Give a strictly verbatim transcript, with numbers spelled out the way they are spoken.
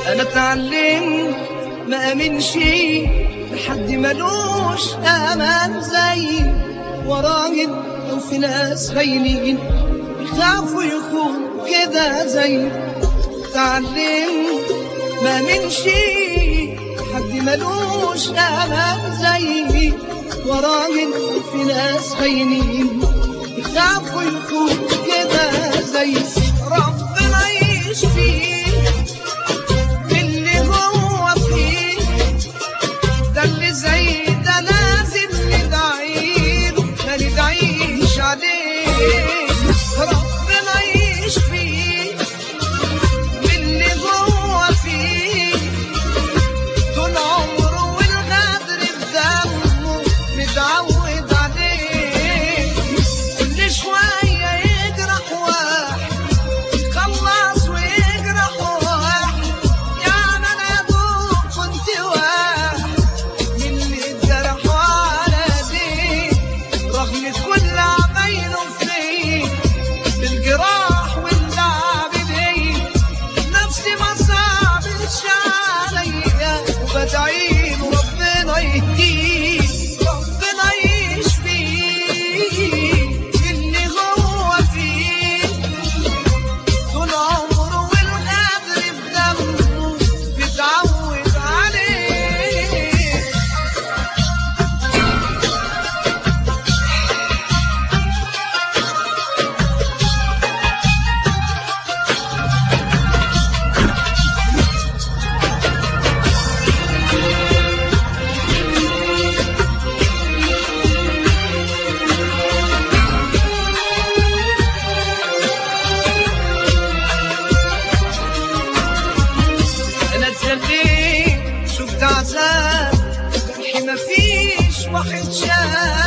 انا اتعلمت ما امنش لحد ملوش امان زي وراجل لو في ناس خاينين يخافوا يخونوا كده زي. اتعلمت ما امنش لحد ملوش امان زي وراجل لو في ناس خاينين يخافوا يخونوا كده زي. ربنا يشفيه زي ده لازم ندعيله ما ندعيش عليه. ربنا يشفيه من اللي جوه فيه طول عمره والغدر بدمه متعود عليه. كل شويه يجرح واحد يخلص ويجرح واحد. يعني انا ابوك كنت واحد كل عمايله فيه بالجراح واللعب بيه. نفسي ما صعبتش عليا وبدعيله ربنا يهديه ربنا يشفيه اللي هو فيه طول عمره والقدر بدمه بيتعود عليه. شفت عذاب جرحي مفيش واحد شاف.